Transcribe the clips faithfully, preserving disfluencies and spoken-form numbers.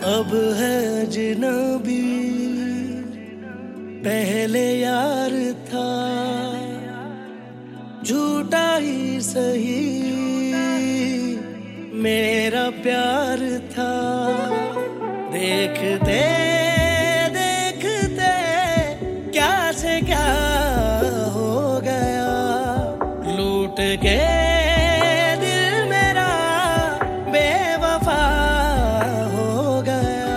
अब है अजनबी, पहले यार था झूठा ही सही, मेरा प्यार था। देखते देखते क्या से क्या हो गया, लूट के दिल मेरा बेवफा हो गया।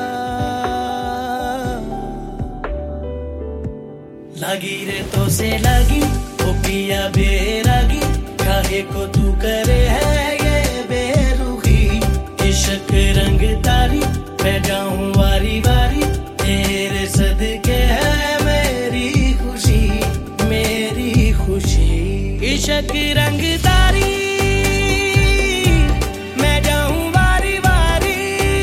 लगी रे तो से लगी, ओ पिया बेरागी, काहे को तू करे है ये बेरुखी। इश्क रंग तारी, मैं जाऊं वारी वारी, तेरे सदके है मेरी खुशी, मेरी खुशी। इश्क रंग तारी, मैं जाऊं वारी वारी,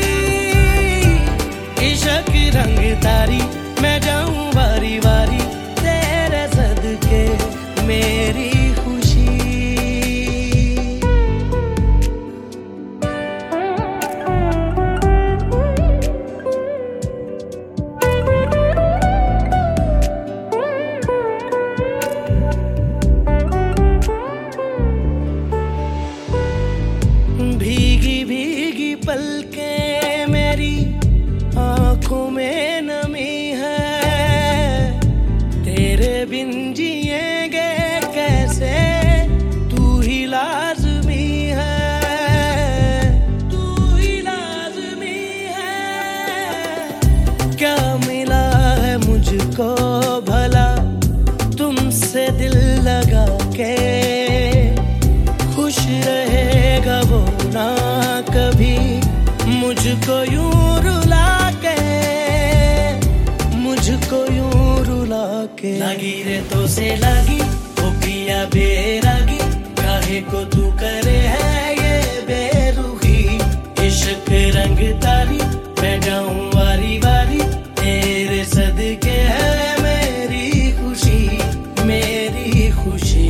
इश्क रंग तारी, मैं जाऊं वारी वारी, तेरे सदके मेरी खुशी। भीगी भीगी पलकें मेरी, आंखों में नमी है, तेरे बिन जिएंगे कैसे, तू ही लाज़मी है, तू ही लाज़मी है। क्या मिला है मुझको भला तुमसे दिल लगा के, खुश रहेगा वो ना कभी मुझको यूं रुला के, मुझको यूं रुला के। लगी रे तो से लगी, ओ पिया बेरागी, काहे को तू करे है ये बेरुखी। इश्क रंग तारी, मैं जाऊं वारी वारी, तेरे सदके है मेरी खुशी, मेरी खुशी।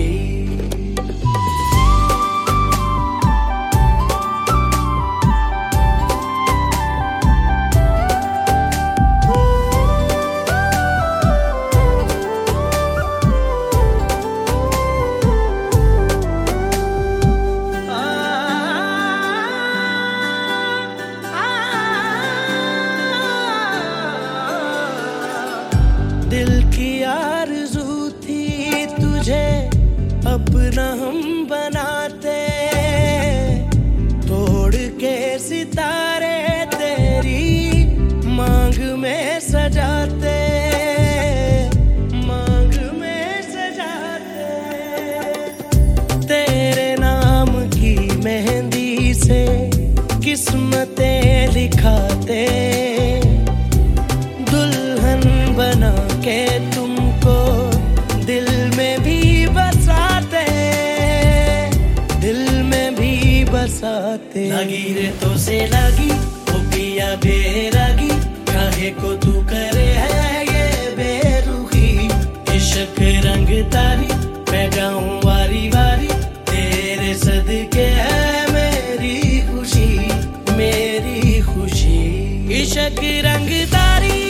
दिल की आरज़ू थी तुझे अपना हम बनाते, तोड़ के सितारे तेरी मांग में सजाते, मांग में सजाते। तेरे नाम की मेहंदी से किस्मतें लिखाते, दुल्हन बना के तुमको दिल में भी बसाते, दिल में भी बसाते। लगी रे तो से लगी, ओ पिया बेरागी, काहे को तू करे है ये बेरुखी। इश्क रंग तारी, मैं जाऊं वारी वारी, तेरे सदके है मेरी खुशी, मेरी खुशी। इश्क रंग तारी।